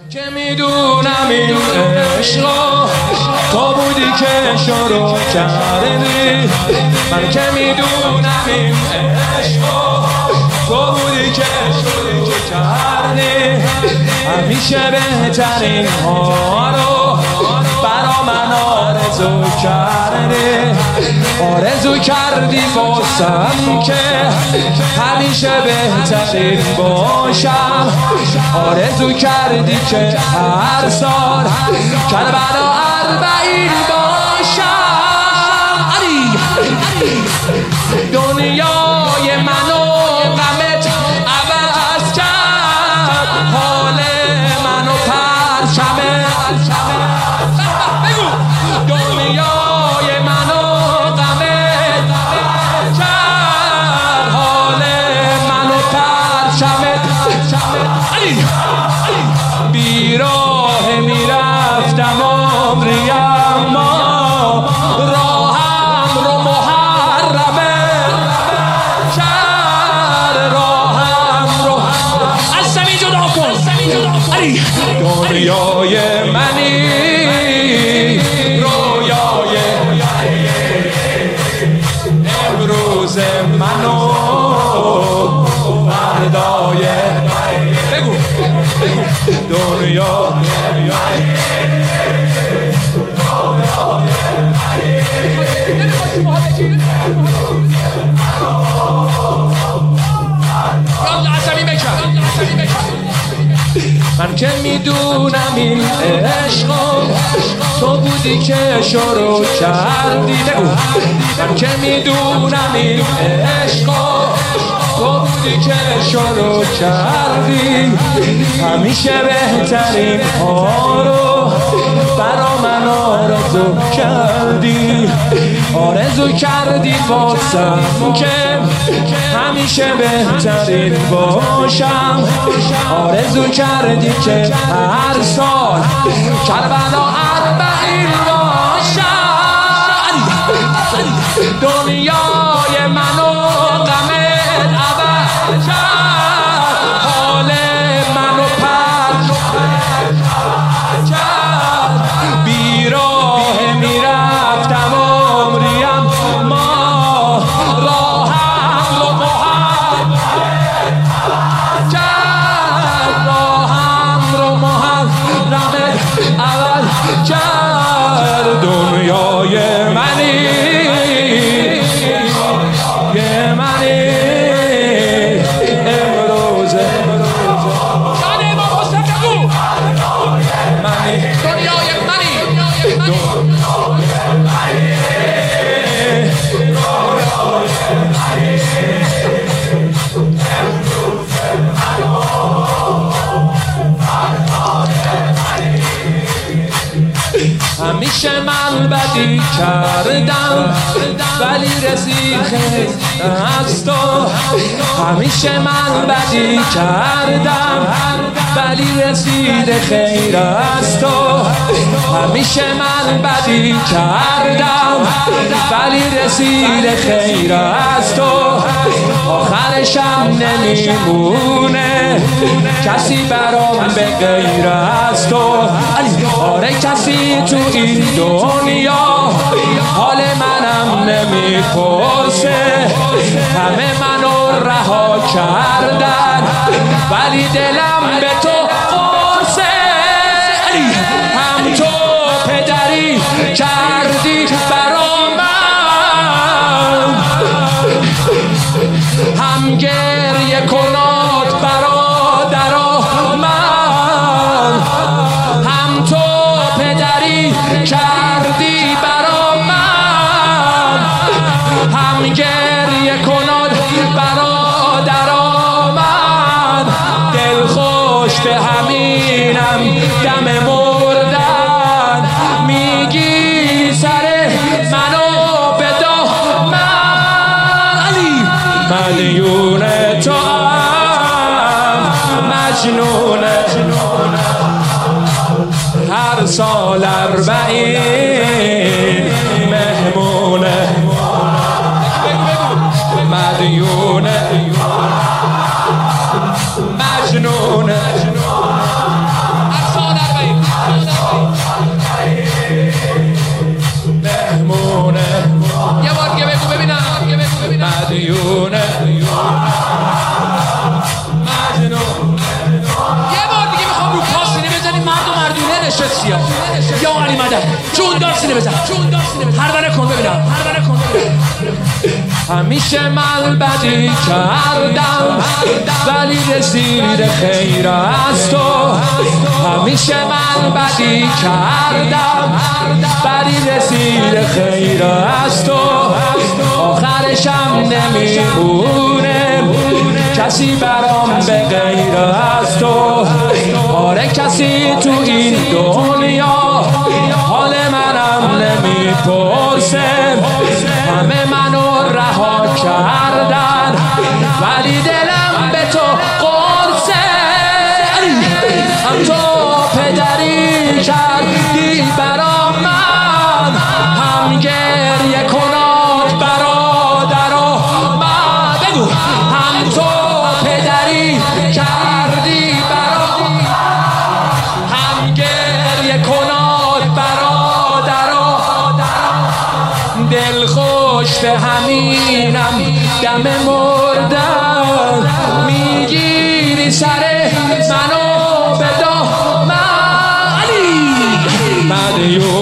که میدونم این عشقا تو بودی که شروع کردی. من که میدونم این عشقا تو بودی که شروع کردی. همیشه بهترین ها رو برا من آرزو کردی. آرزو کردی واسم که همیشه بهترین باشم. آرزو کردی که هر سال کربلا 40 باشم. دنیای منو غمت عوض کرد، حال منو پرچمت. دنیای منو غمت کرد، حال منو پرچمت. بیراه میرفتم عمری اما راهم رو محرمه کرد. راهم رو از زمین جدا کن. دنیای منی، رویای امروز منو فردای بگو دنیا. من که میدونم این عشقا تو بودی که شروع کردی. بگو من که میدونم این عشقا تو بودی که شروع کردی. همیشه بهترین ها رو برا من آرزو کردی. آرزو کردی واسم که همیشه بهترین باشم. آرزو کردی که هر سال کربلا 40 باشم. دنیای منو غمت عوض کرد، حال منو پرچمت کرد. بیراه میرفتم عمریم ما راهم رو محرمت کرد. راهم رو محرمت عوض کرد. دنیای منی، همیشه من بدی کردم ولی رسید خیر از تو. همیشه من بدی کردم ولی رسید خیر از تو. همیشه من بدی کردم ولی رسید خیر از تو. آخرشم نمیمونه کسی برام به غیر از تو. آره کسی تو این دنیا حال منم نمیپرسه. همه منو رها کردن ولی دلم به تو قرصه. هم تو پدری کردی برا من، هم گریه کنات برادرا من. هم تو پدری کردی برا من، هم گریه کنات برادرا من. دل خوش به همینم دم مردن میگی سر منو به دامن. مدیون تو هم مجنونه هر سال 40 مهمونه. مدیونه مجنونه هر سال ها یا علی مدد جون دار سینه بزن هر کن ببینم همیشه من بدی کردم ولی رسید خیر از تو همیشه من بدی کردم ولی رسید خیر از تو آخرشم نمیمونه کسی برام به غیر از تو آره کسی تو این دنیا حال منم نمیپرسه همه منو رها کردن ولی دلم به تو قرصه هم تو پدری کردی برا من هم گریه کناد برادرا من بگو هم تو پدری کردی برا هم گریه کناد برادرا دل خوش به همینم دم مردن میگیری سر منو به دامن